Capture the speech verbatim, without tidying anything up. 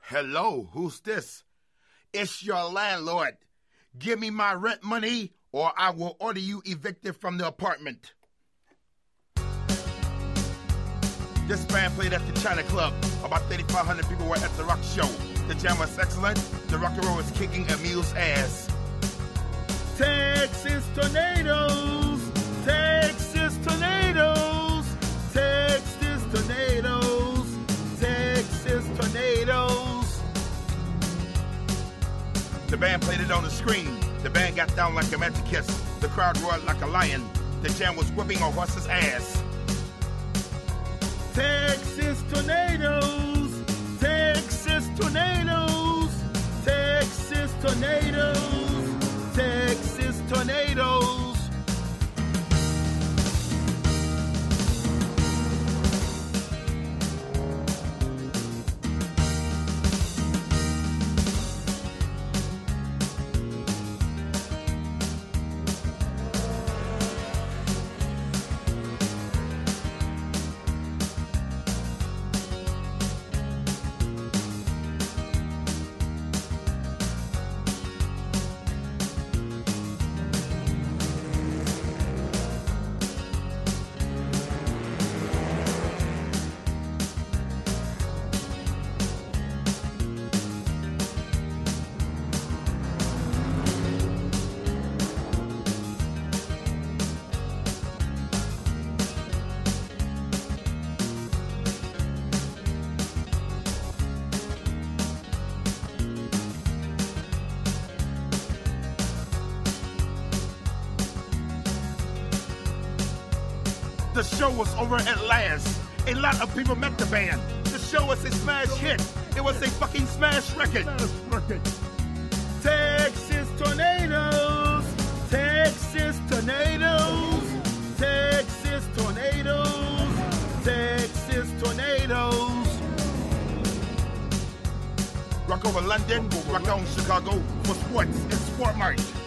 Hello, who's this? It's your landlord. Give me my rent money or I will order you evicted from the apartment. This band played at the China Club. About thirty-five hundred people were at the rock show. The jam was excellent. The rock and roll was kicking Emile's ass. Texas tornadoes, Texas tornadoes, Texas tornadoes, Texas tornadoes. The band played it on the screen. The band got down like a magic kiss. The crowd roared like a lion. The jam was whipping a horse's ass. Texas tornadoes, Texas tornadoes, Texas tornadoes, Texas tornadoes. The show was over at last. A lot of people met the band. The show was a smash hit. It was a fucking smash record. Texas tornadoes, Texas tornadoes, Texas tornadoes, Texas tornadoes. Rock over London, rock on Chicago for sports and Sport March.